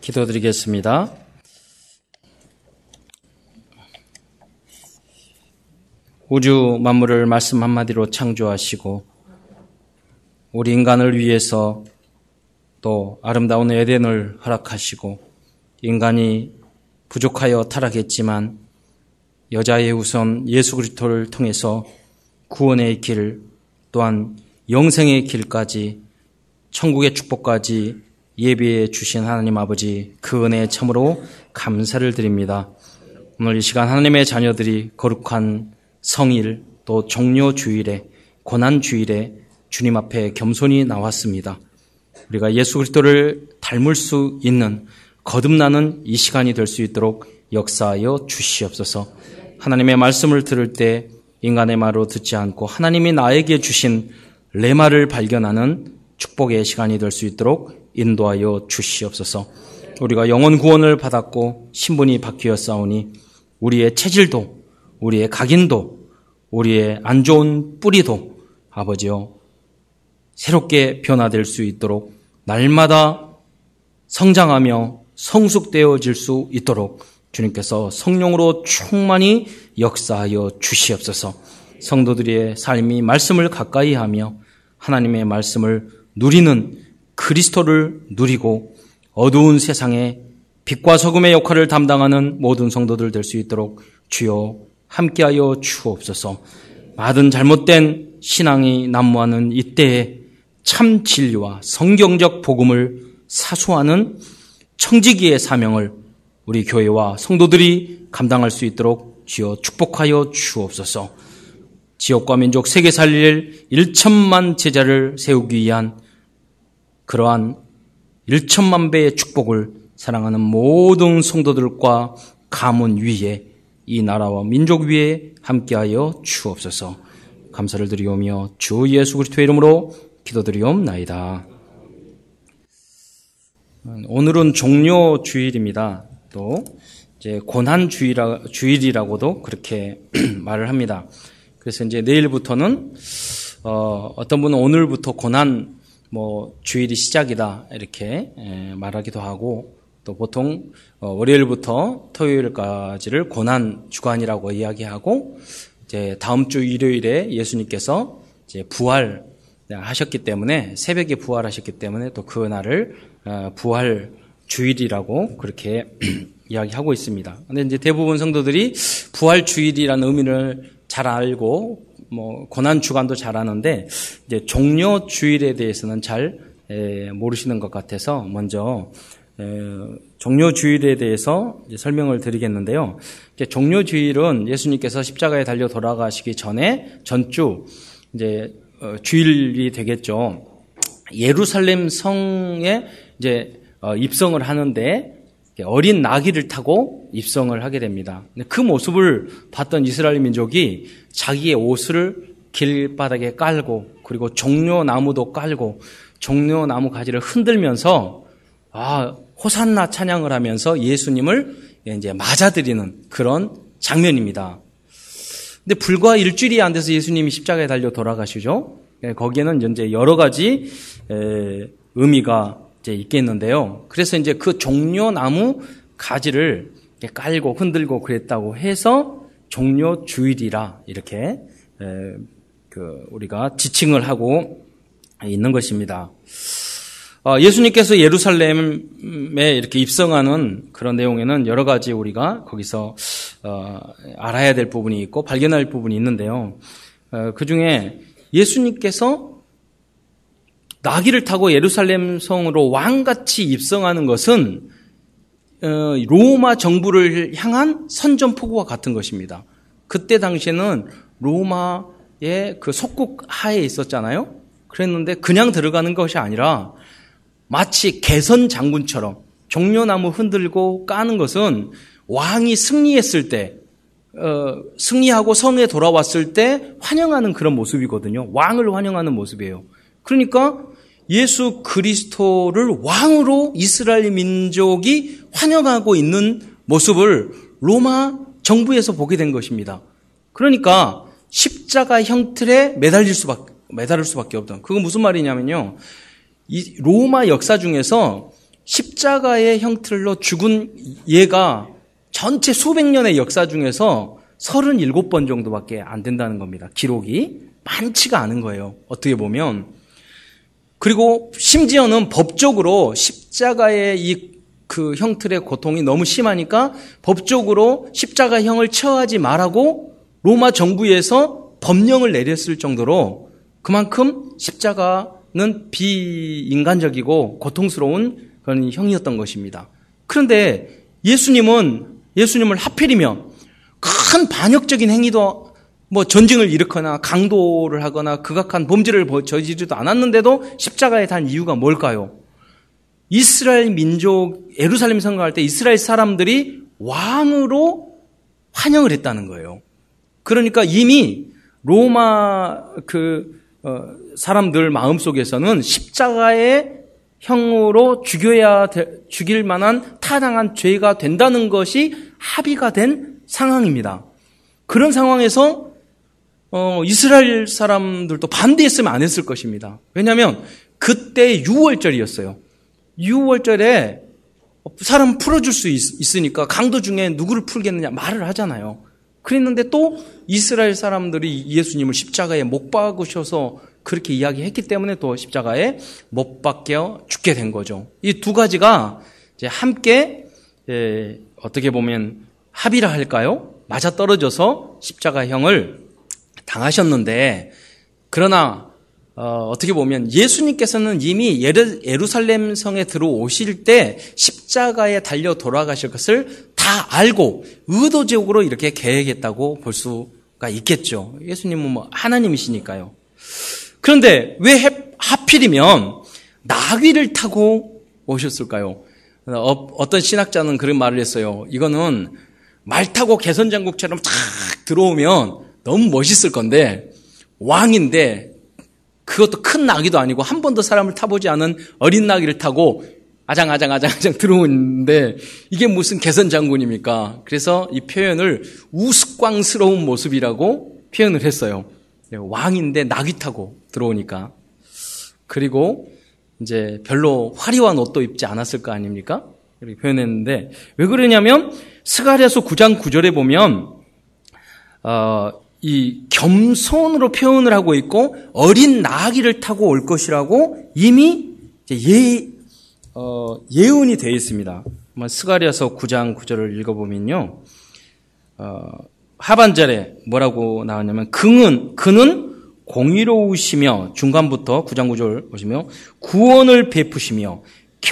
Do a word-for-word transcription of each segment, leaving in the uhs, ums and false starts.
기도드리겠습니다. 우주 만물을 말씀 한마디로 창조하시고 우리 인간을 위해서 또 아름다운 에덴을 허락하시고 인간이 부족하여 타락했지만 여자의 후손 예수 그리스도를 통해서 구원의 길 또한 영생의 길까지 천국의 축복까지 예비해 주신 하나님 아버지, 그 은혜에 참으로 감사를 드립니다. 오늘 이 시간 하나님의 자녀들이 거룩한 성일 또 종료주일에 고난주일에 주님 앞에 겸손히 나왔습니다. 우리가 예수 그리스도를 닮을 수 있는 거듭나는 이 시간이 될 수 있도록 역사하여 주시옵소서. 하나님의 말씀을 들을 때 인간의 말로 듣지 않고 하나님이 나에게 주신 레마를 발견하는 축복의 시간이 될 수 있도록 인도하여 주시옵소서. 우리가 영혼 구원을 받았고 신분이 바뀌었사오니 우리의 체질도 우리의 각인도 우리의 안 좋은 뿌리도 아버지여 새롭게 변화될 수 있도록 날마다 성장하며 성숙되어질 수 있도록 주님께서 성령으로 충만히 역사하여 주시옵소서. 성도들의 삶이 말씀을 가까이 하며 하나님의 말씀을 누리는 그리스도를 누리고 어두운 세상에 빛과 소금의 역할을 담당하는 모든 성도들 될 수 있도록 주여 함께하여 주옵소서. 많은 잘못된 신앙이 난무하는 이때에 참 진리와 성경적 복음을 사수하는 청지기의 사명을 우리 교회와 성도들이 감당할 수 있도록 주여 축복하여 주옵소서. 지역과 민족 세계 살릴 일천만 제자를 세우기 위한 그러한 일천만 배의 축복을 사랑하는 모든 성도들과 가문 위에 이 나라와 민족 위에 함께하여 주옵소서. 감사를 드리오며 주 예수 그리스도의 이름으로 기도드리옵나이다. 오늘은 종료주일입니다. 또 이제 고난 주일이라, 주일이라고도 그렇게 말을 합니다. 그래서 이제 내일부터는 어, 어떤 분은 오늘부터 고난 뭐 주일이 시작이다 이렇게 에, 말하기도 하고 또 보통 어, 월요일부터 토요일까지를 고난 주간이라고 이야기하고 이제 다음 주 일요일에 예수님께서 이제 부활 하셨기 때문에 새벽에 부활하셨기 때문에 또 그 날을 어, 부활 주일이라고 그렇게 이야기하고 있습니다. 근데 이제 대부분 성도들이 부활 주일이라는 의미를 잘 알고 뭐 고난 주간도 잘 아는데 이제 종료 주일에 대해서는 잘 에, 모르시는 것 같아서 먼저 에, 종료 주일에 대해서 이제 설명을 드리겠는데요. 이제 종료 주일은 예수님께서 십자가에 달려 돌아가시기 전에 전주 이제 어, 주일이 되겠죠. 예루살렘 성에 이제 어, 입성을 하는데 어린 나귀를 타고 입성을 하게 됩니다. 그 모습을 봤던 이스라엘 민족이 자기의 옷을 길바닥에 깔고 그리고 종려나무도 깔고 종려나무 가지를 흔들면서 아 호산나 찬양을 하면서 예수님을 이제 맞아들이는 그런 장면입니다. 근데 불과 일주일이 안 돼서 예수님이 십자가에 달려 돌아가시죠. 거기에는 이제 여러 가지 의미가 이제 있겠는데요. 그래서 이제 그 종려나무 가지를 깔고 흔들고 그랬다고 해서 종료주일이라 이렇게 에, 그 우리가 지칭을 하고 있는 것입니다. 어, 예수님께서 예루살렘에 이렇게 입성하는 그런 내용에는 여러 가지 우리가 거기서 어, 알아야 될 부분이 있고 발견할 부분이 있는데요. 어, 그 중에 예수님께서 나귀를 타고 예루살렘 성으로 왕같이 입성하는 것은 로마 정부를 향한 선전포고와 같은 것입니다. 그때 당시에는 로마의 그 속국 하에 있었잖아요. 그랬는데 그냥 들어가는 것이 아니라 마치 개선 장군처럼 종려나무 흔들고 까는 것은 왕이 승리했을 때 어, 승리하고 성에 돌아왔을 때 환영하는 그런 모습이거든요. 왕을 환영하는 모습이에요. 그러니까 예수 그리스도를 왕으로 이스라엘 민족이 환영하고 있는 모습을 로마 정부에서 보게 된 것입니다. 그러니까 십자가 형틀에 매달릴 수밖에, 매달릴 수밖에 없던. 그건 무슨 말이냐면요. 이 로마 역사 중에서 십자가의 형틀로 죽은 예가 전체 수백 년의 역사 중에서 서른일곱 번 정도밖에 안 된다는 겁니다. 기록이 많지가 않은 거예요. 어떻게 보면. 그리고 심지어는 법적으로 십자가의 이 그 형틀의 고통이 너무 심하니까 법적으로 십자가형을 처하지 말라고 로마 정부에서 법령을 내렸을 정도로 그만큼 십자가는 비인간적이고 고통스러운 그런 형이었던 것입니다. 그런데 예수님은 예수님을 하필이면 큰 반역적인 행위도 뭐 전쟁을 일으거나 강도를 하거나 극악한 범죄를 저지르지도 않았는데도 십자가에 단 이유가 뭘까요? 이스라엘 민족 예루살렘 성공할 때 이스라엘 사람들이 왕으로 환영을 했다는 거예요. 그러니까 이미 로마 그 어, 사람들 마음속에서는 십자가의 형으로 죽여야 되, 죽일 만한 타당한 죄가 된다는 것이 합의가 된 상황입니다. 그런 상황에서 어, 이스라엘 사람들도 반대했으면 안 했을 것입니다. 왜냐하면 그때 유월절이었어요. 유월절에 사람 풀어줄 수 있, 있으니까 강도 중에 누구를 풀겠느냐 말을 하잖아요. 그랬는데 또 이스라엘 사람들이 예수님을 십자가에 못 박으셔서 그렇게 이야기했기 때문에 또 십자가에 못 박혀 죽게 된 거죠. 이 두 가지가 이제 함께 예, 어떻게 보면 합의라 할까요? 맞아 떨어져서 십자가형을 당하셨는데, 그러나 어, 어떻게 보면 예수님께서는 이미 예루, 예루살렘 성에 들어오실 때 십자가에 달려 돌아가실 것을 다 알고 의도적으로 이렇게 계획했다고 볼 수가 있겠죠. 예수님은 뭐 하나님이시니까요. 그런데 왜 하필이면 나귀를 타고 오셨을까요? 어, 어떤 신학자는 그런 말을 했어요. 이거는 말 타고 개선장국처럼 탁 들어오면 너무 멋있을 건데, 왕인데 그것도 큰 나귀도 아니고 한 번도 사람을 타보지 않은 어린 나귀를 타고 아장아장아장아장 들어오는데 이게 무슨 개선장군입니까? 그래서 이 표현을 우스꽝스러운 모습이라고 표현을 했어요. 왕인데 나귀 타고 들어오니까. 그리고 이제 별로 화려한 옷도 입지 않았을 거 아닙니까? 이렇게 표현했는데, 왜 그러냐면 스가랴서 구 장 구 절에 보면 어, 이 겸손으로 표현을 하고 있고 어린 나귀를 타고 올 것이라고 이미 예, 어, 예언이 되어 있습니다. 스가랴서 구 장 구 절을 읽어보면요, 어, 하반절에 뭐라고 나왔냐면 그는, 그는 공의로우시며, 중간부터 구 장 구 절 보시며 구원을 베푸시며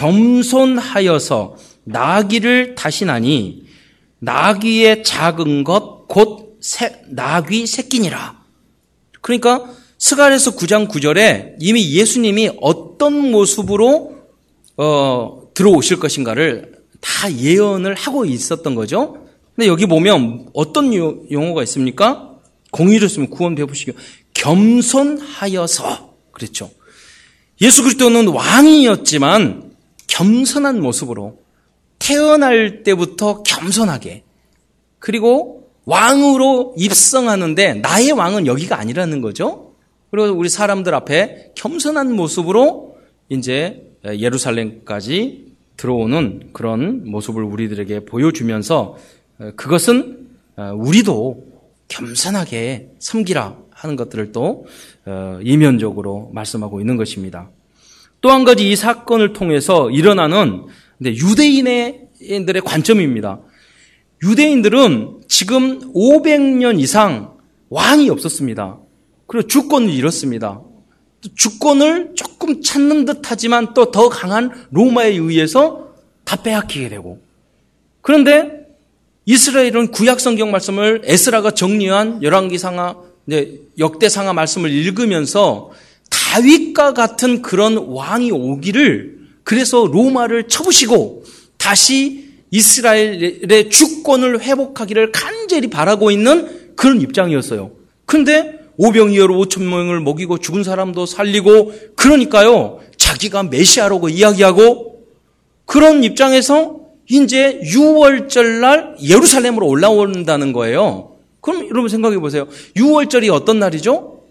겸손하여서 나귀를 타시나니 나귀의 작은 것 곧 나귀 새끼니라. 그러니까 스가랴서 구 장 구 절에 이미 예수님이 어떤 모습으로 어, 들어오실 것인가를 다 예언을 하고 있었던 거죠. 근데 여기 보면 어떤 용어가 있습니까? 공의로우시면 구원 베푸시고 겸손하여서, 그랬죠. 예수 그리스도는 왕이었지만 겸손한 모습으로 태어날 때부터 겸손하게, 그리고 왕으로 입성하는데 나의 왕은 여기가 아니라는 거죠. 그리고 우리 사람들 앞에 겸손한 모습으로 이제 예루살렘까지 들어오는 그런 모습을 우리들에게 보여주면서 그것은 우리도 겸손하게 섬기라 하는 것들을 또 이면적으로 말씀하고 있는 것입니다. 또 한 가지 이 사건을 통해서 일어나는 유대인들의 관점입니다. 유대인들은 지금 오백 년 이상 왕이 없었습니다. 그리고 주권을 잃었습니다. 주권을 조금 찾는 듯 하지만 또 더 강한 로마에 의해서 다 빼앗기게 되고, 그런데 이스라엘은 구약 성경 말씀을 에스라가 정리한 열왕기상하, 역대상하 말씀을 읽으면서 다윗과 같은 그런 왕이 오기를, 그래서 로마를 쳐부시고 다시 이스라엘의 주권을 회복하기를 간절히 바라고 있는 그런 입장이었어요. 그런데 오병이어로 오천 명을 먹이고 죽은 사람도 살리고, 그러니까요 자기가 메시아라고 이야기하고, 그런 입장에서 이제 유월절 날 예루살렘으로 올라온다는 거예요. 그럼 여러분 생각해 보세요. 유월절이 어떤 날이죠?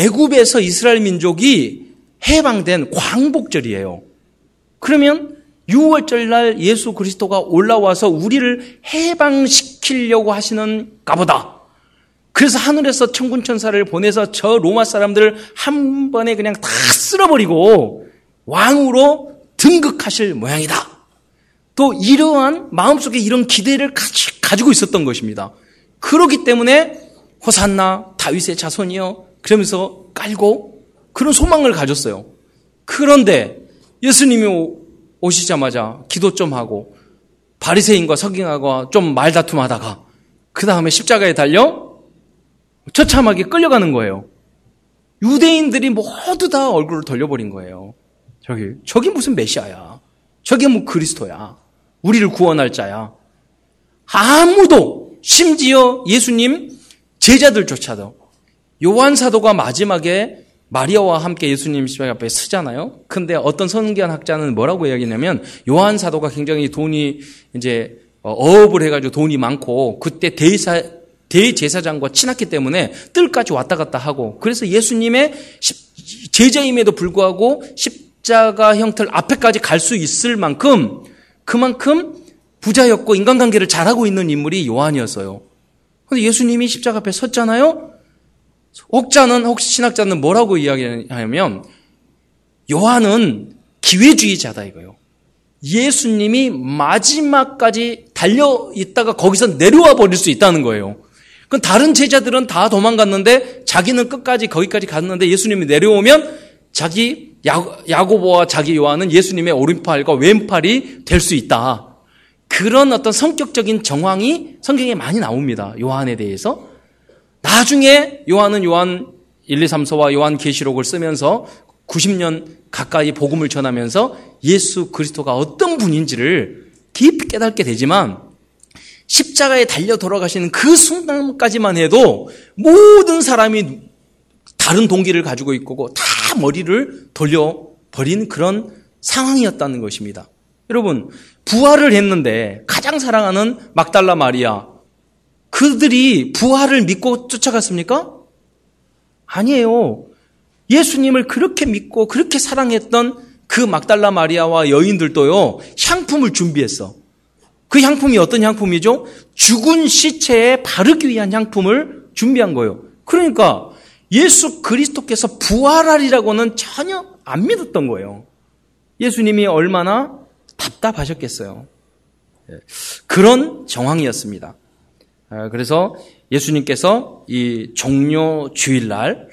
애굽에서 이스라엘 민족이 해방된 광복절이에요. 그러면 유월절 날 예수 그리스도가 올라와서 우리를 해방시키려고 하시는가 보다. 그래서 하늘에서 천군천사를 보내서 저 로마 사람들을 한 번에 그냥 다 쓸어버리고 왕으로 등극하실 모양이다. 또 이러한 마음속에 이런 기대를 가지고 있었던 것입니다. 그렇기 때문에 호산나 다윗의 자손이여 그러면서 깔고 그런 소망을 가졌어요. 그런데 예수님이 오시자마자 기도 좀 하고 바리새인과 서기관과 좀 말다툼하다가 그 다음에 십자가에 달려 처참하게 끌려가는 거예요. 유대인들이 모두 다 얼굴을 돌려버린 거예요. 저기 저기 무슨 메시아야. 저게 뭐 그리스도야. 우리를 구원할 자야. 아무도 심지어 예수님 제자들조차도 요한 사도가 마지막에 마리아와 함께 예수님 십자가 앞에 서잖아요. 근데 어떤 성경 학자는 뭐라고 이야기냐면 요한 사도가 굉장히 돈이 이제 어업을 해가지고 돈이 많고 그때 대사 대제사장과 친했기 때문에 뜰까지 왔다 갔다 하고 그래서 예수님의 제자임에도 불구하고 십자가 형틀 앞에까지 갈 수 있을 만큼 그만큼 부자였고 인간관계를 잘하고 있는 인물이 요한이었어요. 그런데 예수님이 십자가 앞에 섰잖아요. 혹자는 혹시 신학자는 뭐라고 이야기하냐면 요한은 기회주의자다 이거예요. 예수님이 마지막까지 달려 있다가 거기서 내려와 버릴 수 있다는 거예요. 그럼 다른 제자들은 다 도망갔는데 자기는 끝까지 거기까지 갔는데 예수님이 내려오면 자기 야고보와 자기 요한은 예수님의 오른팔과 왼팔이 될 수 있다. 그런 어떤 성격적인 정황이 성경에 많이 나옵니다. 요한에 대해서. 나중에 요한은 요한 일, 이, 삼서와 요한 계시록을 쓰면서 구십 년 가까이 복음을 전하면서 예수 그리스도가 어떤 분인지를 깊이 깨닫게 되지만 십자가에 달려 돌아가시는 그 순간까지만 해도 모든 사람이 다른 동기를 가지고 있고 다 머리를 돌려버린 그런 상황이었다는 것입니다. 여러분, 부활을 했는데 가장 사랑하는 막달라 마리아, 그들이 부활을 믿고 쫓아갔습니까? 아니에요. 예수님을 그렇게 믿고 그렇게 사랑했던 그 막달라 마리아와 여인들도요, 향품을 준비했어. 그 향품이 어떤 향품이죠? 죽은 시체에 바르기 위한 향품을 준비한 거예요. 그러니까 예수 그리스도께서 부활하리라고는 전혀 안 믿었던 거예요. 예수님이 얼마나 답답하셨겠어요. 그런 정황이었습니다. 그래서 예수님께서 이 종료 주일날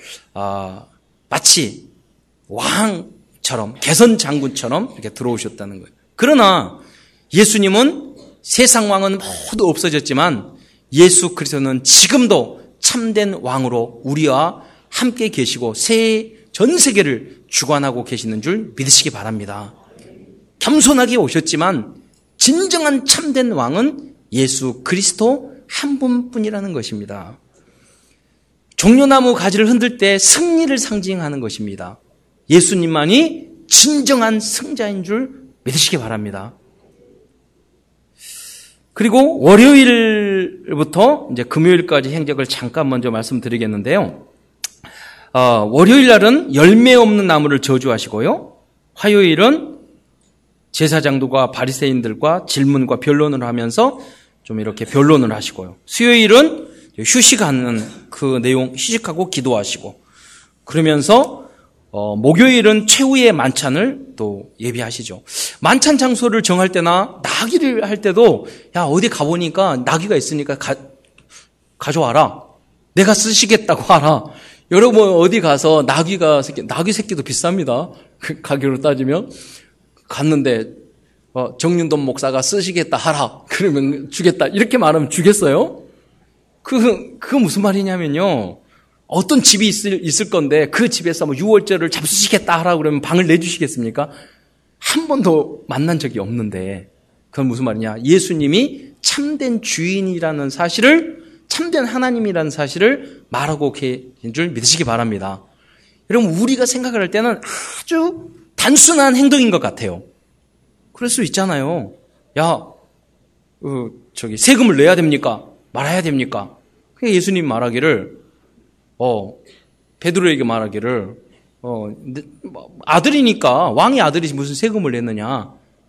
마치 왕처럼 개선 장군처럼 이렇게 들어오셨다는 거예요. 그러나 예수님은 세상 왕은 모두 없어졌지만 예수 그리스도는 지금도 참된 왕으로 우리와 함께 계시고 전 세계를 주관하고 계시는 줄 믿으시기 바랍니다. 겸손하게 오셨지만 진정한 참된 왕은 예수 그리스도 한 분뿐이라는 것입니다. 종려나무 가지를 흔들 때 승리를 상징하는 것입니다. 예수님만이 진정한 승자인 줄 믿으시기 바랍니다. 그리고 월요일부터 이제 금요일까지 행적을 잠깐 먼저 말씀드리겠는데요. 어, 월요일 날은 열매 없는 나무를 저주하시고요. 화요일은 제사장들과 바리새인들과 질문과 변론을 하면서 좀 이렇게 변론을 하시고요. 수요일은 휴식하는 그 내용, 휴식하고 기도하시고 그러면서 어, 목요일은 최후의 만찬을 또 예비하시죠. 만찬 장소를 정할 때나 나귀를 할 때도 야 어디 가보니까 나귀가 있으니까 가, 가져와라. 내가 쓰시겠다고 하라. 여러분 어디 가서 나귀가 새끼, 나귀 새끼도 비쌉니다. 그 가격으로 따지면 갔는데 어, 정윤돈 목사가 쓰시겠다 하라. 그러면 주겠다. 이렇게 말하면 주겠어요? 그, 그거 무슨 말이냐면요. 어떤 집이 있을, 있을 건데 그 집에서 뭐 유월절을 잡수시겠다 하라고 그러면 방을 내주시겠습니까? 한 번도 만난 적이 없는데 그건 무슨 말이냐. 예수님이 참된 주인이라는 사실을 참된 하나님이라는 사실을 말하고 계신 줄 믿으시기 바랍니다. 여러분 우리가 생각을 할 때는 아주 단순한 행동인 것 같아요. 그럴 수 있잖아요. 야, 어, 저기 세금을 내야 됩니까? 말아야 됩니까? 그게 예수님 말하기를 어, 베드로에게 말하기를, 어, 아들이니까, 왕의 아들이 무슨 세금을 냈느냐.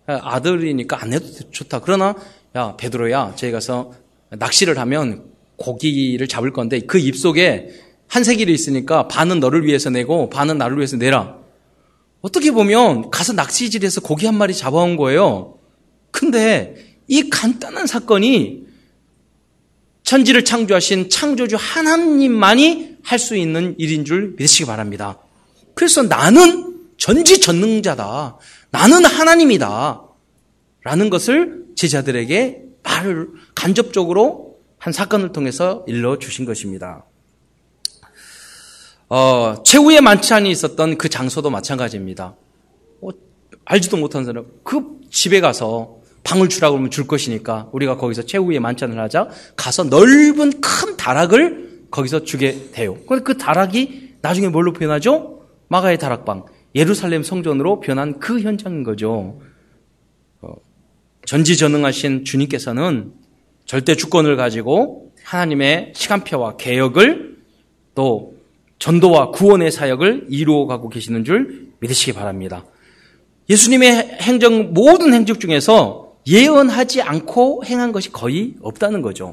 아들이니까 안 해도 좋다. 그러나 야 베드로야, 저희 가서 낚시를 하면 고기를 잡을 건데 그 입속에 한 세길이 있으니까 반은 너를 위해서 내고 반은 나를 위해서 내라. 어떻게 보면 가서 낚시질에서 고기 한 마리 잡아온 거예요. 근데 이 간단한 사건이 천지를 창조하신 창조주 하나님만이 할 수 있는 일인 줄 믿으시기 바랍니다. 그래서 나는 전지전능자다. 나는 하나님이다. 라는 것을 제자들에게 말을 간접적으로 한 사건을 통해서 일러주신 것입니다. 어, 최후의 만찬이 있었던 그 장소도 마찬가지입니다. 어, 알지도 못한 사람, 그 집에 가서 방을 주라고 하면 줄 것이니까 우리가 거기서 최후의 만찬을 하자. 가서 넓은 큰 다락을 거기서 주게 돼요. 그런데 그 다락이 나중에 뭘로 변하죠? 마가의 다락방, 예루살렘 성전으로 변한 그 현장인 거죠. 어, 전지전능하신 주님께서는 절대 주권을 가지고 하나님의 시간표와 계획을 또 전도와 구원의 사역을 이루어가고 계시는 줄 믿으시기 바랍니다. 예수님의 행정, 모든 행적 중에서 예언하지 않고 행한 것이 거의 없다는 거죠.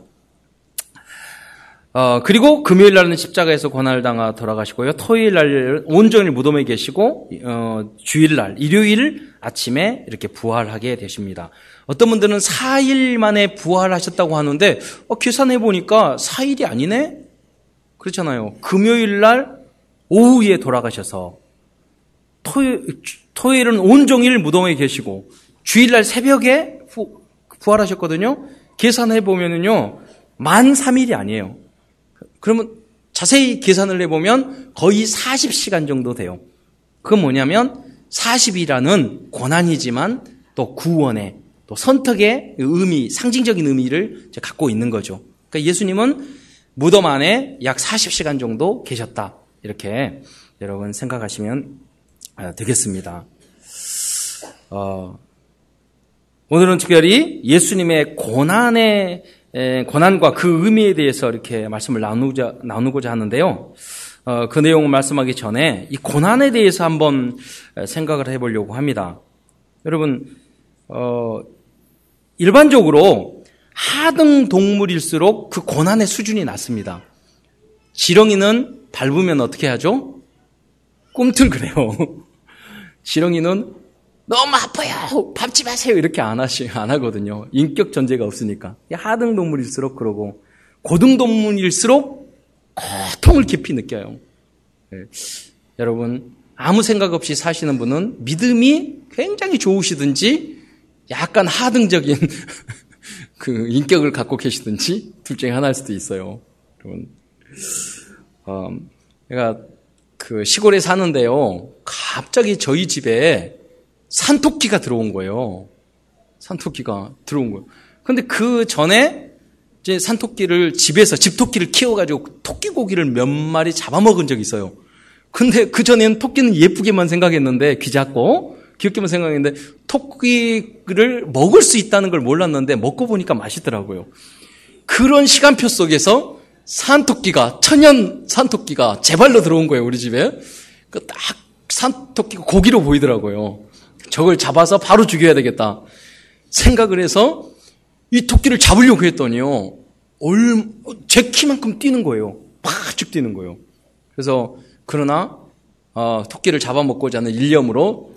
어, 그리고 금요일 날은 십자가에서 고난을 당하 돌아가시고요. 토요일 날 온종일 무덤에 계시고, 어, 주일 날, 일요일 아침에 이렇게 부활하게 되십니다. 어떤 분들은 사 일 만에 부활하셨다고 하는데, 어, 계산해보니까 사 일이 아니네? 그렇잖아요. 금요일 날 오후에 돌아가셔서, 토요일, 토요일은 온종일 무덤에 계시고, 주일 날 새벽에 부, 부활하셨거든요. 계산해보면은요, 만 삼 일이 아니에요. 그러면 자세히 계산을 해보면 거의 사십 시간 정도 돼요. 그건 뭐냐면 사십이라는 고난이지만 또 구원의 또 선택의 의미, 상징적인 의미를 갖고 있는 거죠. 그러니까 예수님은 무덤 안에 약 사십 시간 정도 계셨다. 이렇게 여러분 생각하시면 되겠습니다. 어, 오늘은 특별히 예수님의 고난의 고난과 그 의미에 대해서 이렇게 말씀을 나누자, 나누고자 하는데요. 어, 그 내용을 말씀하기 전에 이 고난에 대해서 한번 생각을 해보려고 합니다. 여러분, 어, 일반적으로 하등 동물일수록 그 고난의 수준이 낮습니다. 지렁이는 밟으면 어떻게 하죠? 꿈틀그래요. 지렁이는 너무 아파요. 밟지 마세요. 이렇게 안 하시, 안 하거든요. 인격 전제가 없으니까. 하등 동물일수록 그러고, 고등 동물일수록 고통을 깊이 느껴요. 네. 여러분, 아무 생각 없이 사시는 분은 믿음이 굉장히 좋으시든지, 약간 하등적인 그 인격을 갖고 계시든지, 둘 중에 하나일 수도 있어요. 여러분, 어, 제가 그 시골에 사는데요. 갑자기 저희 집에 산토끼가 들어온 거예요. 산토끼가 들어온 거예요. 근데 그 전에 이제 산토끼를 집에서 집토끼를 키워가지고 토끼 고기를 몇 마리 잡아먹은 적이 있어요. 근데 그 전에는 토끼는 예쁘게만 생각했는데 귀 작고 귀엽게만 생각했는데 토끼를 먹을 수 있다는 걸 몰랐는데 먹고 보니까 맛있더라고요. 그런 시간표 속에서 산토끼가 천연 산토끼가 제 발로 들어온 거예요. 우리 집에. 그 딱 산토끼가 고기로 보이더라고요. 저걸 잡아서 바로 죽여야 되겠다 생각을 해서 이 토끼를 잡으려고 했더니요. 얼, 제 키만큼 뛰는 거예요. 팍쭉 뛰는 거예요. 그래서 그러나 어, 토끼를 잡아먹고자 하는 일념으로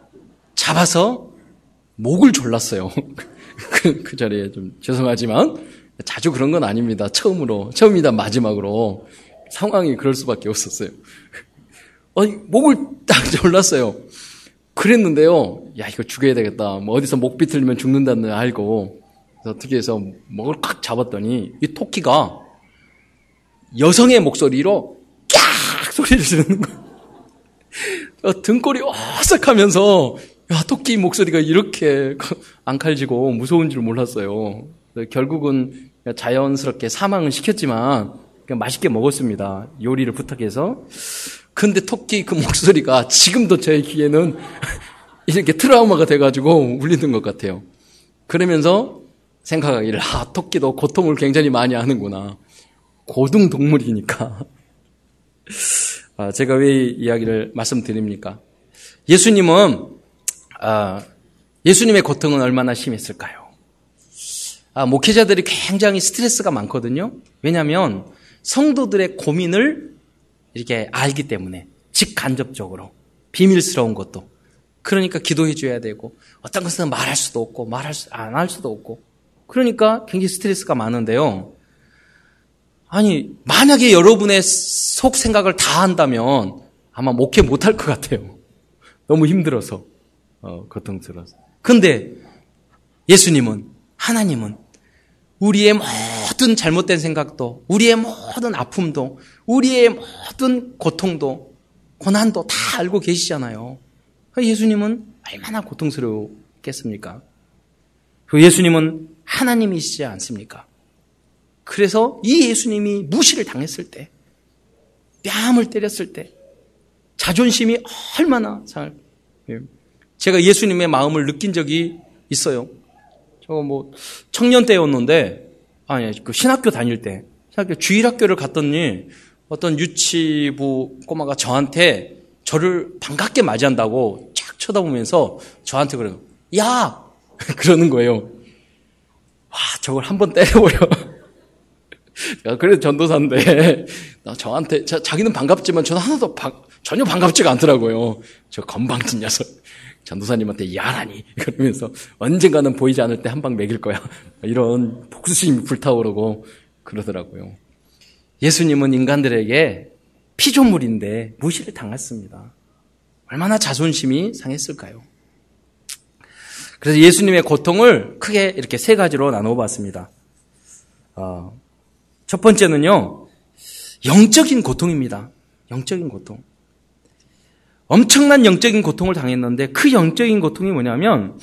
잡아서 목을 졸랐어요. 그, 그 자리에 좀 죄송하지만 자주 그런 건 아닙니다. 처음으로 처음이다 마지막으로 상황이 그럴 수밖에 없었어요. 어, 목을 딱 졸랐어요. 그랬는데요. 야, 이거 죽여야 되겠다. 뭐 어디서 목 비틀리면 죽는다는 걸 알고 그래서 어떻게 해서 목을 꽉 잡았더니 이 토끼가 여성의 목소리로 깍 소리를 지르는 거예요. 등골이 어색하면서 야, 토끼 목소리가 이렇게 앙칼지고 무서운 줄 몰랐어요. 결국은 자연스럽게 사망은 시켰지만 그냥 맛있게 먹었습니다. 요리를 부탁해서. 근데 토끼 그 목소리가 지금도 제 귀에는 이렇게 트라우마가 돼가지고 울리는 것 같아요. 그러면서 생각하기를, 아, 토끼도 고통을 굉장히 많이 하는구나. 고등 동물이니까. 아, 제가 왜 이 이야기를 말씀드립니까? 예수님은, 아, 예수님의 고통은 얼마나 심했을까요? 아, 목회자들이 굉장히 스트레스가 많거든요. 왜냐하면 성도들의 고민을 이렇게 알기 때문에, 직간접적으로 비밀스러운 것도. 그러니까 기도해 줘야 되고, 어떤 것은 말할 수도 없고 말할 수, 안 할 수도 없고, 그러니까 굉장히 스트레스가 많은데요. 아니, 만약에 여러분의 속 생각을 다 한다면 아마 목회 못할 것 같아요. 너무 힘들어서, 어, 고통스러워서. 근데 예수님은, 하나님은 우리의 모든 잘못된 생각도, 우리의 모든 아픔도, 우리의 모든 고통도, 고난도 다 알고 계시잖아요. 예수님은 얼마나 고통스러웠겠습니까? 예수님은 하나님이시지 않습니까? 그래서 이 예수님이 무시를 당했을 때, 뺨을 때렸을 때, 자존심이 얼마나 상할. 제가 예수님의 마음을 느낀 적이 있어요. 저 뭐 청년 때였는데, 아니 그 신학교 다닐 때, 신학교 주일학교를 갔더니 어떤 유치부 꼬마가 저한테 저를 반갑게 맞이한다고 쫙 쳐다보면서 저한테 그래요. 야! 그러는 거예요. 와, 저걸 한번 때려버려. 그래도 전도사인데, 저한테, 자, 자기는 반갑지만 저는 하나도 바, 전혀 반갑지가 않더라고요. 저 건방진 녀석. 전도사님한테 야라니. 그러면서 언젠가는 보이지 않을 때 한 방 먹일 거야. 이런 복수심이 불타오르고 그러더라고요. 예수님은 인간들에게 피조물인데 무시를 당했습니다. 얼마나 자존심이 상했을까요? 그래서 예수님의 고통을 크게 이렇게 세 가지로 나눠봤습니다. 어, 첫 번째는요, 영적인 고통입니다. 영적인 고통. 엄청난 영적인 고통을 당했는데 그 영적인 고통이 뭐냐면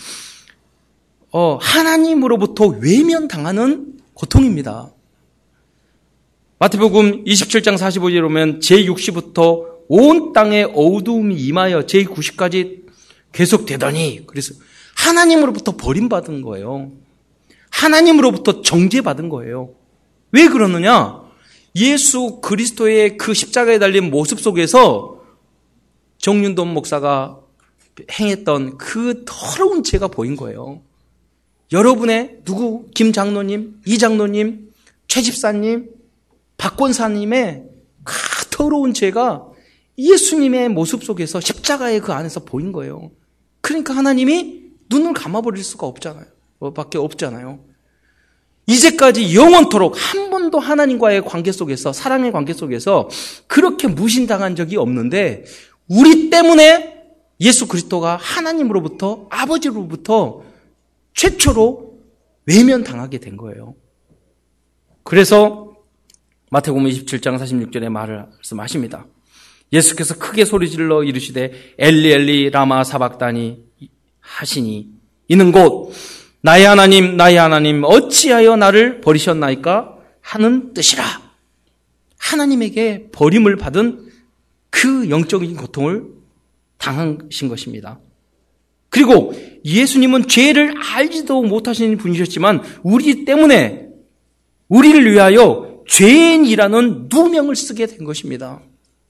어, 하나님으로부터 외면당하는 고통입니다. 마태복음 이십칠 장 사십오 절에 보면 제육 시부터 온 땅에 어두움이 임하여 제구 시까지 계속되더니, 그래서 하나님으로부터 버림받은 거예요. 하나님으로부터 정죄받은 거예요. 왜 그러느냐? 예수 그리스도의 그 십자가에 달린 모습 속에서 정윤돈 목사가 행했던 그 더러운 죄가 보인 거예요. 여러분의 누구, 김 장로님, 이 장로님, 최 집사님, 박 권사님의 그 더러운 죄가 예수님의 모습 속에서 십자가의 그 안에서 보인 거예요. 그러니까 하나님이 눈을 감아버릴 수가 없잖아요. 밖에 없잖아요. 이제까지 영원토록 한 번도 하나님과의 관계 속에서, 사랑의 관계 속에서 그렇게 무신당한 적이 없는데 우리 때문에 예수 그리스도가 하나님으로부터, 아버지로부터 최초로 외면당하게 된 거예요. 그래서 마태복음 이십칠 장 사십육 절에 말씀하십니다. 예수께서 크게 소리질러 이르시되 엘리 엘리 라마 사박다니 하시니 이는 곧 나의 하나님 나의 하나님 어찌하여 나를 버리셨나이까 하는 뜻이라. 하나님에게 버림을 받은 그 영적인 고통을 당하신 것입니다. 그리고 예수님은 죄를 알지도 못하시는 분이셨지만 우리 때문에, 우리를 위하여 죄인이라는 누명을 쓰게 된 것입니다.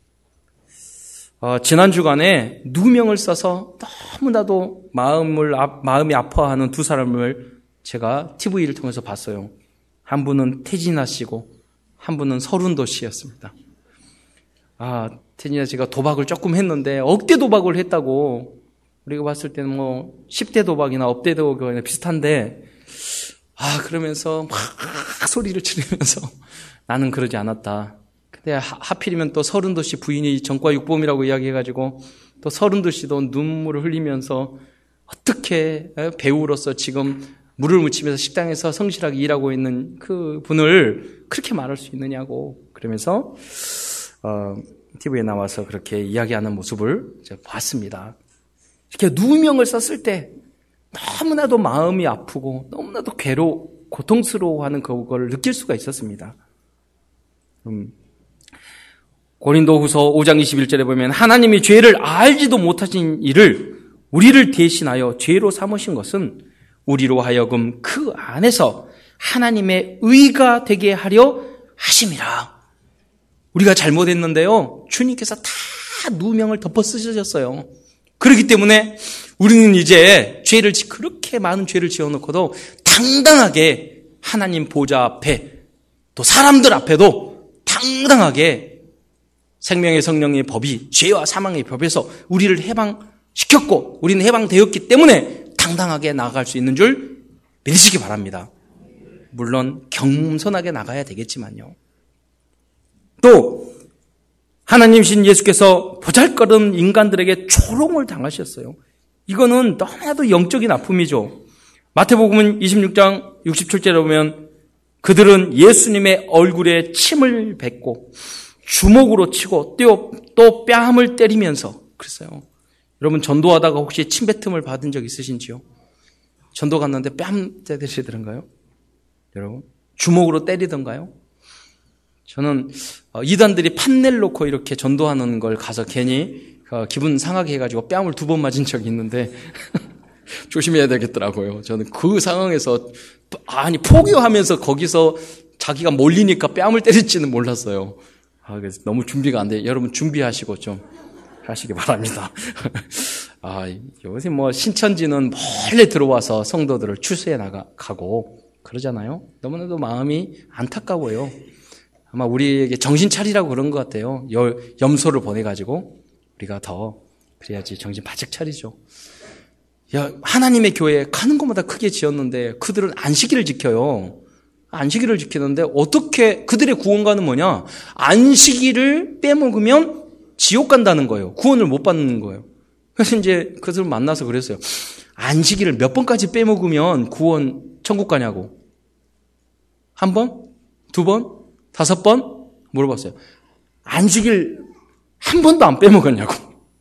어, 지난 주간에 누명을 써서 너무나도 마음을, 마음이 아파하는 두 사람을 제가 티비를 통해서 봤어요. 한 분은 태진아 씨고 한 분은 서른도 씨였습니다. 아, 태진아 씨가 도박을 조금 했는데 억대 도박을 했다고. 우리가 봤을 때는 뭐 십 대 도박이나 억대 도박이나 비슷한데, 아, 그러면서 막 소리를 지르면서 나는 그러지 않았다. 근데 하필이면 또 서른도 씨 부인이 전과 육범이라고 이야기해가지고 또 서른도 씨도 눈물을 흘리면서 어떻게 배우로서 지금 물을 묻히면서 식당에서 성실하게 일하고 있는 그 분을 그렇게 말할 수 있느냐고. 그러면서 어, 티비에 나와서 그렇게 이야기하는 모습을 제가 봤습니다. 이렇게 누명을 썼을 때 너무나도 마음이 아프고 너무나도 괴로, 고통스러워하는 그걸 느낄 수가 있었습니다. 음, 고린도후서 오 장 이십일 절에 보면 하나님이 죄를 알지도 못하신 이를 우리를 대신하여 죄로 삼으신 것은 우리로 하여금 그 안에서 하나님의 의가 되게 하려 하심이라. 우리가 잘못했는데요, 주님께서 다 누명을 덮어 쓰셨어요. 그렇기 때문에 우리는 이제 죄를 그렇게 많은 죄를 지어놓고도 당당하게 하나님 보좌 앞에 또 사람들 앞에도 당당하게 생명의 성령의 법이 죄와 사망의 법에서 우리를 해방시켰고 우리는 해방되었기 때문에 당당하게 나아갈 수 있는 줄 믿으시기 바랍니다. 물론 겸손하게 나가야 되겠지만요. 또 하나님이신 예수께서 보잘것없는 인간들에게 조롱을 당하셨어요. 이거는 너무나도 영적인 아픔이죠. 마태복음은 이십육 장 육십칠 절에 보면 그들은 예수님의 얼굴에 침을 뱉고 주먹으로 치고 또, 또 뺨을 때리면서 그랬어요. 여러분 전도하다가 혹시 침뱉음을 받은 적 있으신지요? 전도 갔는데 뺨 때리시던가요? 여러분 주먹으로 때리던가요? 저는 이단들이 판넬 놓고 이렇게 전도하는 걸 가서 괜히 기분 상하게 해가지고 뺨을 두 번 맞은 적이 있는데 조심해야 되겠더라고요. 저는 그 상황에서 아니 포기하면서 거기서 자기가 몰리니까 뺨을 때릴지는 몰랐어요. 아, 그래서 너무 준비가 안 돼요. 여러분 준비하시고 좀 하시기 바랍니다. 아, 요새 뭐 신천지는 몰래 들어와서 성도들을 추수해 나가고 그러잖아요. 너무나도 마음이 안타까워요. 아마 우리에게 정신 차리라고 그런 것 같아요. 염소를 보내가지고 우리가 더 그래야지 정신 바짝 차리죠. 야, 하나님의 교회 가는 것마다 크게 지었는데 그들은 안식일을 지켜요. 안식일을 지키는데 어떻게 그들의 구원과는 뭐냐? 안식일을 빼먹으면 지옥 간다는 거예요. 구원을 못 받는 거예요. 그래서 이제 그들을 만나서 그랬어요. 안식일을 몇 번까지 빼먹으면 구원 천국 가냐고. 한 번? 두 번? 다섯 번? 물어봤어요. 안식일 한 번도 안 빼먹었냐고.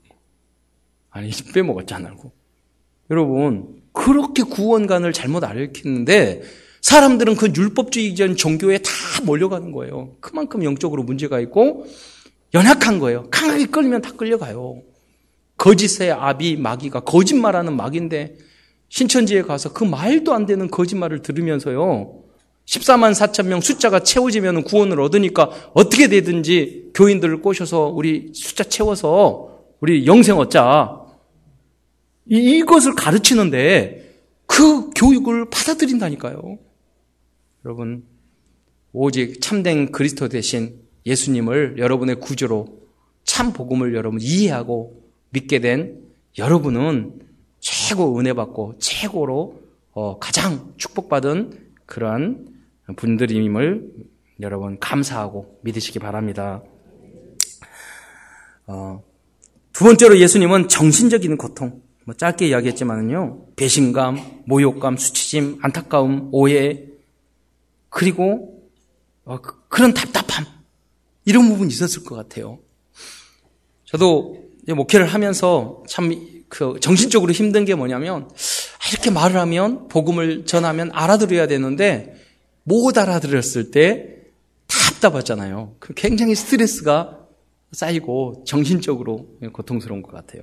아니, 빼먹었잖아고. 여러분, 그렇게 구원관을 잘못 알렸는데 사람들은 그 율법주의적인 종교에 다 몰려가는 거예요. 그만큼 영적으로 문제가 있고 연약한 거예요. 강하게 끌면 다 끌려가요. 거짓의 아비 마귀가 거짓말하는 마귀인데 신천지에 가서 그 말도 안 되는 거짓말을 들으면서요. 십사만 사천 명 숫자가 채워지면 구원을 얻으니까 어떻게 되든지 교인들을 꼬셔서 우리 숫자 채워서 우리 영생 얻자. 이것을 가르치는데 그 교육을 받아들인다니까요. 여러분, 오직 참된 그리스도 대신 예수님을 여러분의 구주로 참 복음을 여러분 이해하고 믿게 된 여러분은 최고 은혜 받고 최고로 어, 가장 축복받은 그러한 분들임을 여러분 감사하고 믿으시기 바랍니다. 어, 두 번째로 예수님은 정신적인 고통, 뭐 짧게 이야기했지만은요, 배신감, 모욕감, 수치심, 안타까움, 오해, 그리고 어, 그런 답답함, 이런 부분이 있었을 것 같아요. 저도 목회를 하면서 참 그 정신적으로 힘든 게 뭐냐면 이렇게 말을 하면 복음을 전하면 알아들어야 되는데 못 알아들었을 때 답답하잖아요. 굉장히 스트레스가 쌓이고 정신적으로 고통스러운 것 같아요.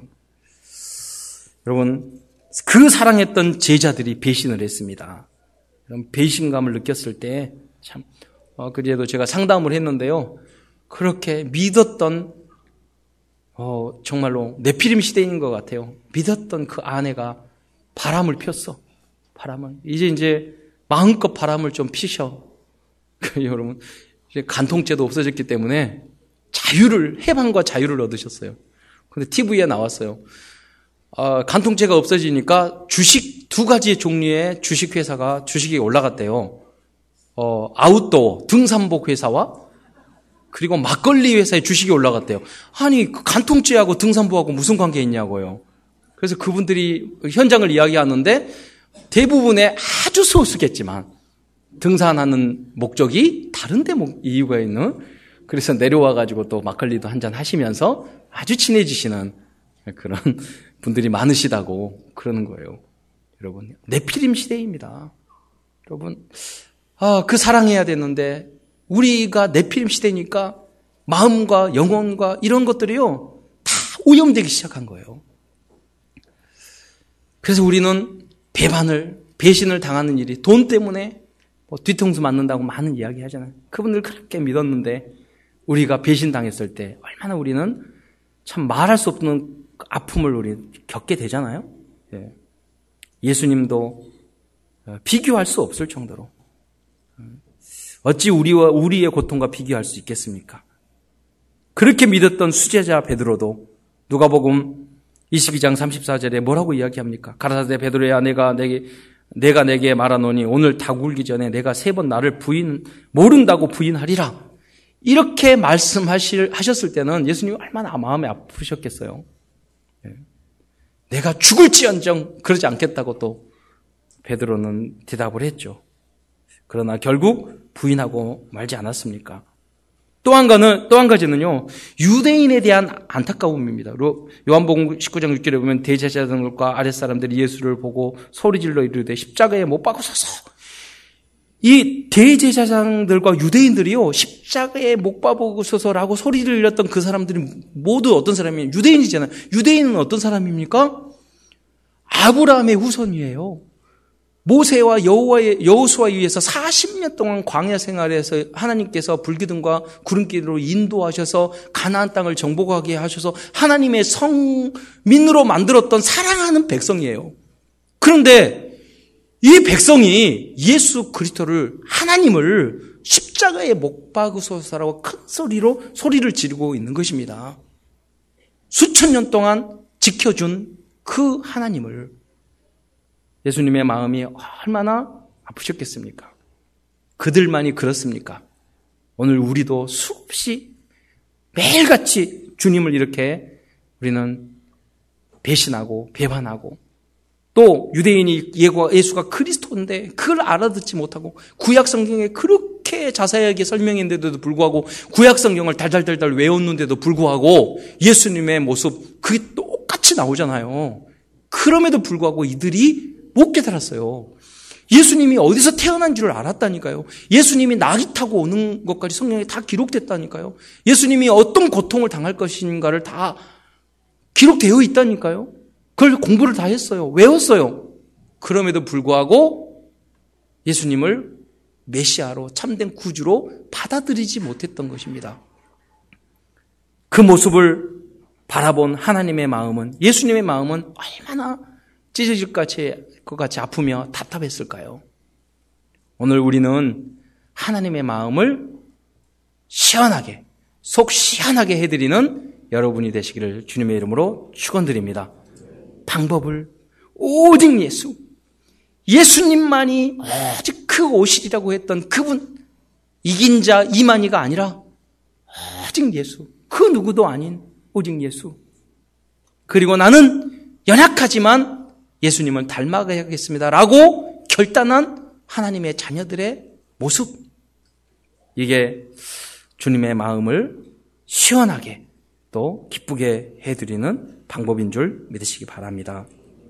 여러분, 그 사랑했던 제자들이 배신을 했습니다. 배신감을 느꼈을 때 참 어, 그래도 제가 상담을 했는데요. 그렇게 믿었던 어, 정말로 네피림 시대인 것 같아요. 믿었던 그 아내가 바람을 폈어. 바람을. 이제 이제 마음껏 바람을 좀 피셔. 여러분, 이제 간통죄도 없어졌기 때문에 자유를, 해방과 자유를 얻으셨어요. 근데 티비에 나왔어요. 어, 간통죄가 없어지니까 주식, 두 가지 종류의 주식회사가 주식이 올라갔대요. 어, 아웃도어, 등산복 회사와 그리고 막걸리 회사의 주식이 올라갔대요. 아니, 간통죄하고 등산복하고 무슨 관계 있냐고요. 그래서 그분들이 현장을 이야기하는데 대부분의 아주 소수겠지만 등산하는 목적이 다른데 이유가 있는, 그래서 내려와가지고 또 막걸리도 한잔 하시면서 아주 친해지시는 그런 분들이 많으시다고 그러는 거예요. 여러분, 네피림 시대입니다. 여러분, 아, 그 사랑해야 되는데 우리가 네피림 시대니까 마음과 영혼과 이런 것들이요 다 오염되기 시작한 거예요. 그래서 우리는 배반을, 배신을 당하는 일이, 돈 때문에 뭐 뒤통수 맞는다고 많은 이야기 하잖아요. 그분들 그렇게 믿었는데 우리가 배신당했을 때 얼마나 우리는 참 말할 수 없는 아픔을 우리 겪게 되잖아요. 예. 예수님도 비교할 수 없을 정도로 어찌 우리와 우리의 고통과 비교할 수 있겠습니까? 그렇게 믿었던 수제자 베드로도 누가복음 이십이 장 삼십사 절에 뭐라고 이야기합니까? 가라사대 베드로야 내가 내게 내가 내게 말하노니 오늘 다 굴기 전에 내가 세 번 나를 부인 모른다고 부인하리라. 이렇게 말씀하셨을 때는 예수님이 얼마나 마음이 아프셨겠어요. 내가 죽을지언정 그러지 않겠다고 또 베드로는 대답을 했죠. 그러나 결국 부인하고 말지 않았습니까? 또 한 가는, 또 한 가지는요, 유대인에 대한 안타까움입니다. 요한복음 십구 장 육 절에 보면 대제사장들과 아랫사람들이 예수를 보고 소리질러 이르되 십자가에 못 박으소서. 이 대제사장들과 유대인들이요, 십자가에 못 박으소서라고 소리를 질렀던 그 사람들이 모두 어떤 사람이에요? 유대인이잖아요. 유대인은 어떤 사람입니까? 아브라함의 후손이에요. 모세와 여호와의 여호수아에 의해서 사십 년 동안 광야 생활에서 하나님께서 불기둥과 구름길로 인도하셔서 가나안 땅을 정복하게 하셔서 하나님의 성민으로 만들었던 사랑하는 백성이에요. 그런데 이 백성이 예수 그리스도를 하나님을 십자가에 못 박으소서라고 큰 소리로 소리를 지르고 있는 것입니다. 수천 년 동안 지켜준 그 하나님을 예수님의 마음이 얼마나 아프셨겠습니까? 그들만이 그렇습니까? 오늘 우리도 수없이 매일같이 주님을 이렇게 우리는 배신하고 배반하고 또 유대인이 예수가 그리스도인데 그걸 알아듣지 못하고 구약 성경에 그렇게 자세하게 설명했는데도 불구하고 구약 성경을 달달달달 외웠는데도 불구하고 예수님의 모습 그게 똑같이 나오잖아요. 그럼에도 불구하고 이들이 못 깨달았어요. 예수님이 어디서 태어난 줄 알았다니까요. 예수님이 낙이 타고 오는 것까지 성경에 다 기록됐다니까요. 예수님이 어떤 고통을 당할 것인가를 다 기록되어 있다니까요. 그걸 공부를 다 했어요. 외웠어요. 그럼에도 불구하고 예수님을 메시아로 참된 구주로 받아들이지 못했던 것입니다. 그 모습을 바라본 하나님의 마음은, 예수님의 마음은 얼마나 찢어질 것 같이 아프며 답답했을까요? 오늘 우리는 하나님의 마음을 시원하게, 속 시원하게 해드리는 여러분이 되시기를 주님의 이름으로 축원드립니다. 방법을 오직 예수, 예수님만이 오직 그 오실이라고 했던 그분, 이긴 자 이만희가 아니라 오직 예수, 그 누구도 아닌 오직 예수. 그리고 나는 연약하지만 예수님을 닮아가야겠습니다 라고 결단한 하나님의 자녀들의 모습, 이게 주님의 마음을 시원하게 또 기쁘게 해드리는 방법인 줄 믿으시기 바랍니다.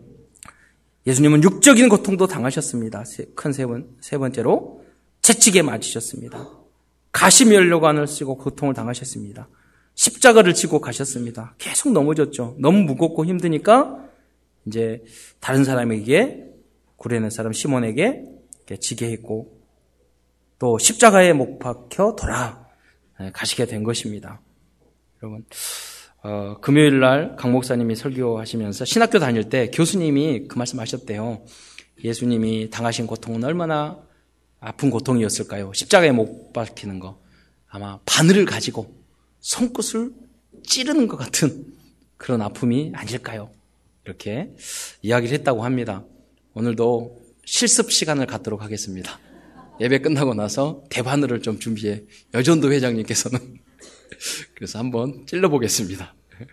예수님은 육적인 고통도 당하셨습니다. 큰 세 번, 세 번째로 채찍에 맞으셨습니다. 가시면류관을 쓰고 고통을 당하셨습니다. 십자가를 지고 가셨습니다. 계속 넘어졌죠. 너무 무겁고 힘드니까 이제 다른 사람에게, 구레네 사람 시몬에게 지게 했고 또 십자가에 못 박혀 돌아가시게 된 것입니다. 여러분, 어, 금요일 날 강 목사님이 설교하시면서 신학교 다닐 때 교수님이 그 말씀 하셨대요. 예수님이 당하신 고통은 얼마나 아픈 고통이었을까요? 십자가에 못 박히는 거. 아마 바늘을 가지고 손끝을 찌르는 것 같은 그런 아픔이 아닐까요? 이렇게 이야기를 했다고 합니다. 오늘도 실습 시간을 갖도록 하겠습니다. 예배 끝나고 나서 대바늘을 좀 준비해. 여전도 회장님께서는 그래서 한번 찔러보겠습니다.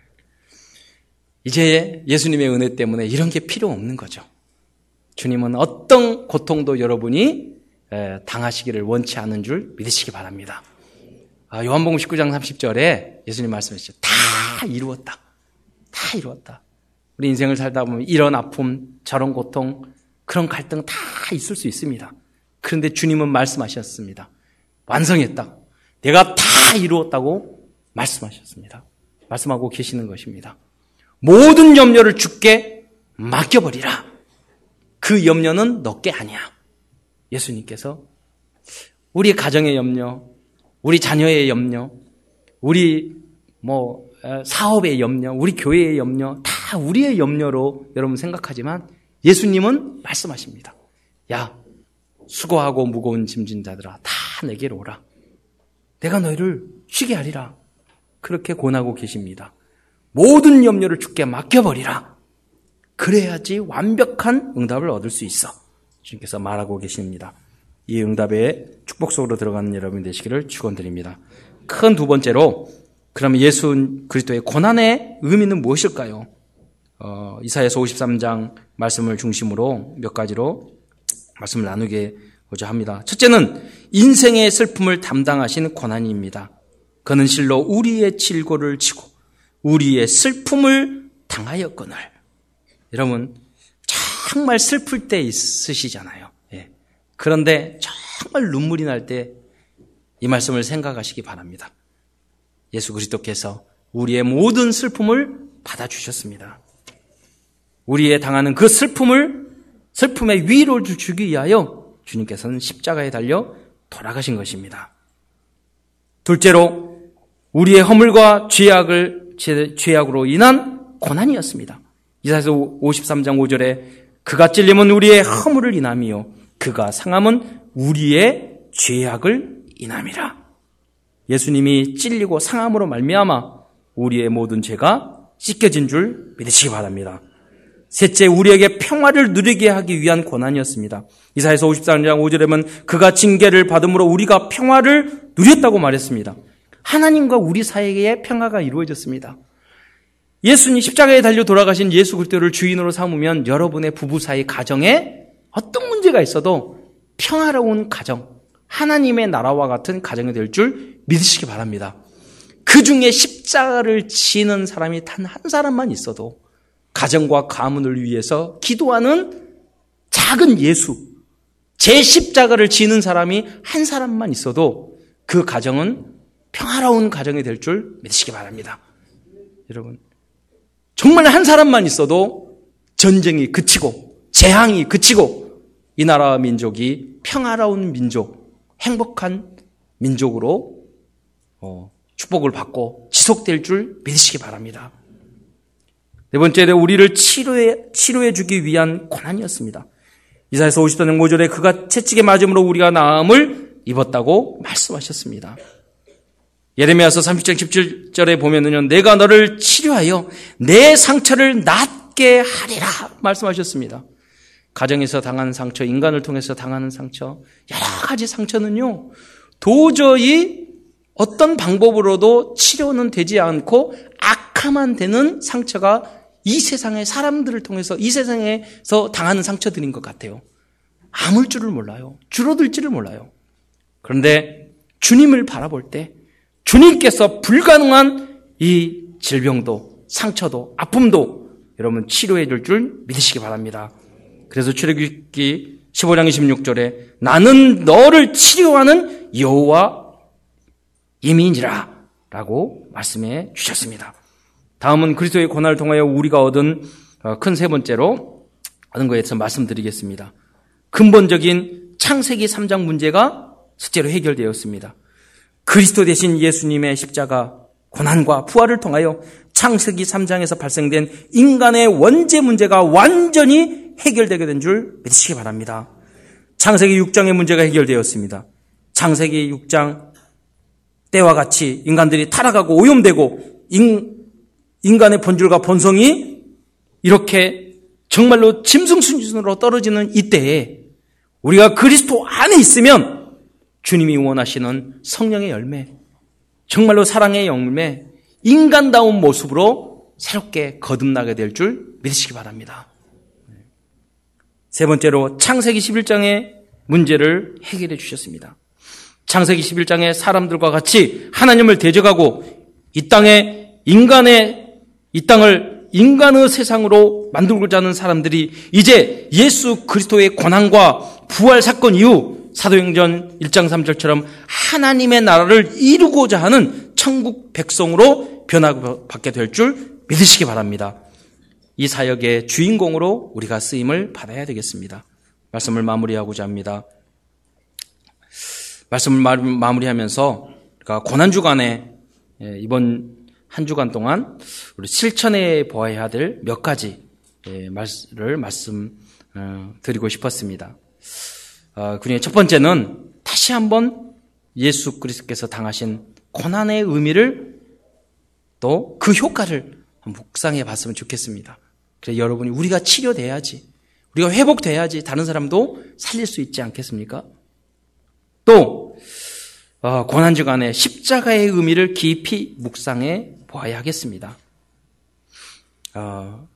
이제 예수님의 은혜 때문에 이런 게 필요 없는 거죠. 주님은 어떤 고통도 여러분이 당하시기를 원치 않은 줄 믿으시기 바랍니다. 요한복음 십구 장 삼십 절에 예수님 말씀하시죠. 다 이루었다. 다 이루었다. 우리 인생을 살다 보면 이런 아픔, 저런 고통, 그런 갈등 다 있을 수 있습니다. 그런데 주님은 말씀하셨습니다. 완성했다. 내가 다 이루었다고 말씀하셨습니다. 말씀하고 계시는 것입니다. 모든 염려를 주께 맡겨버리라. 그 염려는 너 게 아니야. 예수님께서 우리 가정의 염려, 우리 자녀의 염려, 우리 뭐 사업의 염려, 우리 교회의 염려, 다 우리의 염려로 여러분 생각하지만 예수님은 말씀하십니다. 야, 수고하고 무거운 짐진 자들아, 다 내게로 오라. 내가 너희를 쉬게 하리라. 그렇게 권하고 계십니다. 모든 염려를 주께 맡겨버리라. 그래야지 완벽한 응답을 얻을 수 있어. 주님께서 말하고 계십니다. 이 응답의 축복 속으로 들어가는 여러분 되시기를 축원드립니다. 큰 두 번째로, 그러면 예수 그리스도의 고난의 의미는 무엇일까요? 어, 이사야서 오십삼 장 말씀을 중심으로 몇 가지로 말씀을 나누고자 합니다. 첫째는 인생의 슬픔을 담당하신 고난입니다. 그는 실로 우리의 질고를 지고 우리의 슬픔을 당하였거늘. 여러분, 정말 슬플 때 있으시잖아요. 예. 그런데 정말 눈물이 날 때 이 말씀을 생각하시기 바랍니다. 예수 그리스도께서 우리의 모든 슬픔을 받아주셨습니다. 우리의 당하는 그 슬픔을, 슬픔의 위로를 주기 위하여 주님께서는 십자가에 달려 돌아가신 것입니다. 둘째로, 우리의 허물과 죄악을, 죄악으로 인한 고난이었습니다. 이사야서 오십삼 장 오 절에 그가 찔림은 우리의 허물을 인함이요 그가 상함은 우리의 죄악을 인함이라. 예수님이 찔리고 상함으로 말미암아 우리의 모든 죄가 씻겨진 줄 믿으시기 바랍니다. 셋째, 우리에게 평화를 누리게 하기 위한 고난이었습니다. 이사야서 오십삼 장 오 절에 보면 그가 징계를 받음으로 우리가 평화를 누렸다고 말했습니다. 하나님과 우리 사이에 평화가 이루어졌습니다. 예수님 십자가에 달려 돌아가신 예수 그리스도를 주인으로 삼으면 여러분의 부부 사이 가정에 어떤 문제가 있어도 평화로운 가정, 하나님의 나라와 같은 가정이 될 줄 믿으시기 바랍니다. 그 중에 십자가를 지는 사람이 단 한 사람만 있어도 가정과 가문을 위해서 기도하는 작은 예수, 제 십자가를 지는 사람이 한 사람만 있어도 그 가정은 평화로운 가정이 될 줄 믿으시기 바랍니다. 여러분, 정말 한 사람만 있어도 전쟁이 그치고 재앙이 그치고 이 나라와 민족이 평화로운 민족, 행복한 민족으로 어, 축복을 받고 지속될 줄 믿으시기 바랍니다. 네 번째로 우리를 치료해, 치료해 주기 위한 고난이었습니다. 이사야서 오십삼 장 오 절에 그가 채찍에 맞음으로 우리가 나음을 입었다고 말씀하셨습니다. 예레미야서 삼십 장 십칠 절에 보면은요, 내가 너를 치료하여 내 상처를 낫게 하리라 말씀하셨습니다. 가정에서 당하는 상처, 인간을 통해서 당하는 상처, 여러 가지 상처는요, 도저히 어떤 방법으로도 치료는 되지 않고 악화만 되는 상처가 이 세상의 사람들을 통해서 이 세상에서 당하는 상처들인 것 같아요. 아물 줄을 몰라요. 줄어들 줄을 몰라요. 그런데 주님을 바라볼 때 주님께서 불가능한 이 질병도 상처도 아픔도 여러분 치료해 줄 줄 믿으시기 바랍니다. 그래서 출애굽기 십오 장 이십육 절에 나는 너를 치료하는 여호와 임이니라 라고 말씀해 주셨습니다. 다음은 그리스도의 고난을 통하여 우리가 얻은 큰 세 번째로 얻은 거에 대해서 말씀드리겠습니다. 근본적인 창세기 삼 장 문제가 실제로 해결되었습니다. 그리스도 대신 예수님의 십자가 고난과 부활을 통하여 창세기 삼 장에서 발생된 인간의 원죄 문제가 완전히 해결되게 된 줄 믿으시기 바랍니다. 창세기 육 장의 문제가 해결되었습니다. 창세기 육 장 때와 같이 인간들이 타락하고 오염되고 인, 인간의 본질과 본성이 이렇게 정말로 짐승 수준으로 떨어지는 이때에 우리가 그리스도 안에 있으면 주님이 원하시는 성령의 열매, 정말로 사랑의 열매, 인간다운 모습으로 새롭게 거듭나게 될 줄 믿으시기 바랍니다. 세 번째로 창세기 십일 장의 문제를 해결해 주셨습니다. 창세기 십일 장에 사람들과 같이 하나님을 대적하고 이 땅에 인간의 이 땅을 인간의 세상으로 만들고자 하는 사람들이 이제 예수 그리스도의 고난과 부활 사건 이후 사도행전 일 장 삼 절처럼 하나님의 나라를 이루고자 하는 천국 백성으로 변화받게 될 줄 믿으시기 바랍니다. 이 사역의 주인공으로 우리가 쓰임을 받아야 되겠습니다. 말씀을 마무리하고자 합니다. 말씀을 마무리하면서 고난 주간에 이번 한 주간 동안 우리 실천해 보아야 될 몇 가지 말씀을 말씀 어, 드리고 싶었습니다. 어, 그 중에 첫 번째는 다시 한번 예수 그리스도께서 당하신 고난의 의미를 또 그 효과를 묵상해 봤으면 좋겠습니다. 그래서 여러분이 우리가 치료돼야지, 우리가 회복돼야지 다른 사람도 살릴 수 있지 않겠습니까? 또 어, 고난주간에 십자가의 의미를 깊이 묵상해 보아야 하겠습니다. 어,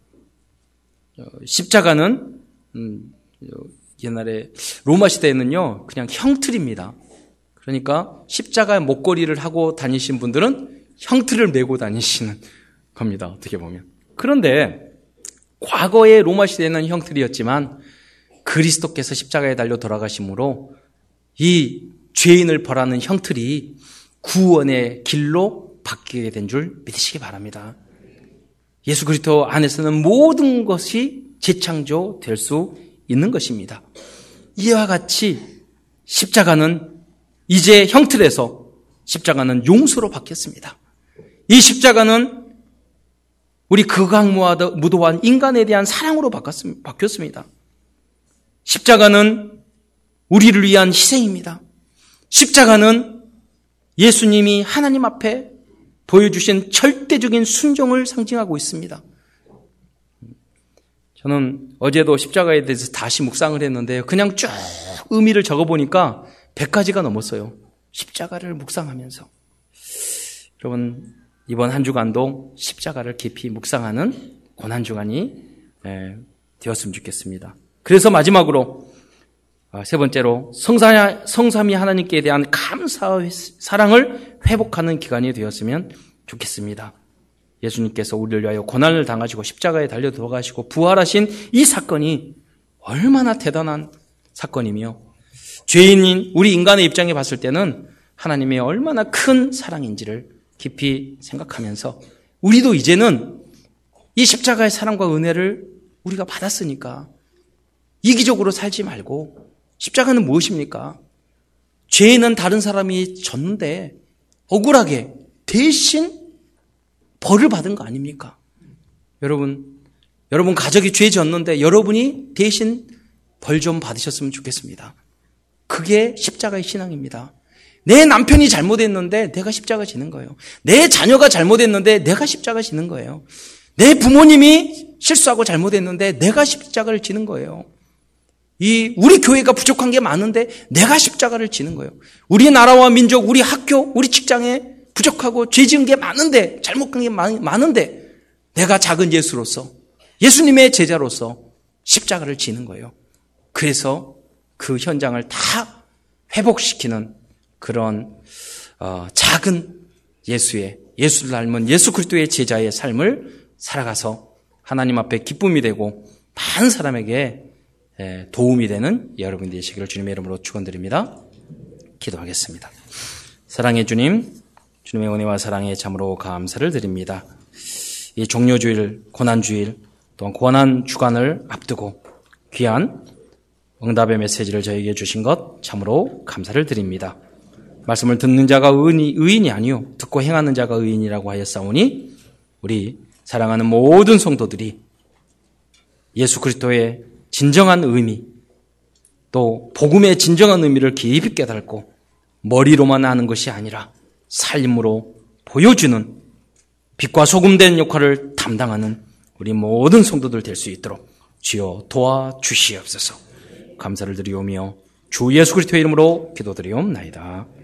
십자가는 음, 옛날에 로마 시대에는요 그냥 형틀입니다. 그러니까 십자가 목걸이를 하고 다니신 분들은 형틀을 메고 다니시는 겁니다. 어떻게 보면. 그런데 과거의 로마 시대는 형틀이었지만 그리스도께서 십자가에 달려 돌아가심으로 이 죄인을 벌하는 형틀이 구원의 길로 바뀌게 된 줄 믿으시기 바랍니다. 예수 그리스도 안에서는 모든 것이 재창조될 수 있는 것입니다. 이와 같이 십자가는 이제 형틀에서 십자가는 용서로 바뀌었습니다. 이 십자가는 우리 극악무도한 인간에 대한 사랑으로 바뀌었습니다. 십자가는 우리를 위한 희생입니다. 십자가는 예수님이 하나님 앞에 보여주신 절대적인 순종을 상징하고 있습니다. 저는 어제도 십자가에 대해서 다시 묵상을 했는데요. 그냥 쭉 의미를 적어보니까 백 가지가 넘었어요. 십자가를 묵상하면서. 여러분, 이번 한 주간도 십자가를 깊이 묵상하는 고난주간이 되었으면 좋겠습니다. 그래서 마지막으로 세 번째로 성삼위 하나님께 대한 감사의 사랑을 회복하는 기간이 되었으면 좋겠습니다. 예수님께서 우리를 위하여 고난을 당하시고 십자가에 달려 들어가시고 부활하신 이 사건이 얼마나 대단한 사건이며 죄인인 우리 인간의 입장에 봤을 때는 하나님의 얼마나 큰 사랑인지를 깊이 생각하면서 우리도 이제는 이 십자가의 사랑과 은혜를 우리가 받았으니까 이기적으로 살지 말고 십자가는 무엇입니까? 죄는 다른 사람이 졌는데 억울하게 대신 벌을 받은 거 아닙니까? 여러분, 여러분 가족이 죄 졌는데 여러분이 대신 벌 좀 받으셨으면 좋겠습니다. 그게 십자가의 신앙입니다. 내 남편이 잘못했는데 내가 십자가 지는 거예요. 내 자녀가 잘못했는데 내가 십자가 지는 거예요. 내 부모님이 실수하고 잘못했는데 내가 십자가를 지는 거예요. 이 우리 교회가 부족한 게 많은데 내가 십자가를 지는 거예요. 우리 나라와 민족, 우리 학교, 우리 직장에 부족하고 죄 지은 게 많은데 잘못한 게 많은데 내가 작은 예수로서 예수님의 제자로서 십자가를 지는 거예요. 그래서 그 현장을 다 회복시키는 그런 어, 작은 예수의 예수를 닮은 예수 그리스도의 제자의 삶을 살아가서 하나님 앞에 기쁨이 되고 많은 사람에게 도움이 되는 여러분 되시기를 주님의 이름으로 축원드립니다. 기도하겠습니다. 사랑의 주님, 주님의 은혜와 사랑에 참으로 감사를 드립니다. 이 종료주일, 고난주일, 또한 고난 주간을 앞두고 귀한 응답의 메시지를 저에게 주신 것 참으로 감사를 드립니다. 말씀을 듣는 자가 의인이, 의인이 아니요 듣고 행하는 자가 의인이라고 하였사오니 우리 사랑하는 모든 성도들이 예수 그리스도의 진정한 의미, 또 복음의 진정한 의미를 깊이 깨닫고 머리로만 아는 것이 아니라 삶으로 보여주는 빛과 소금된 역할을 담당하는 우리 모든 성도들 될 수 있도록 주여 도와주시옵소서. 감사를 드리오며 주 예수 그리스도의 이름으로 기도드리옵나이다.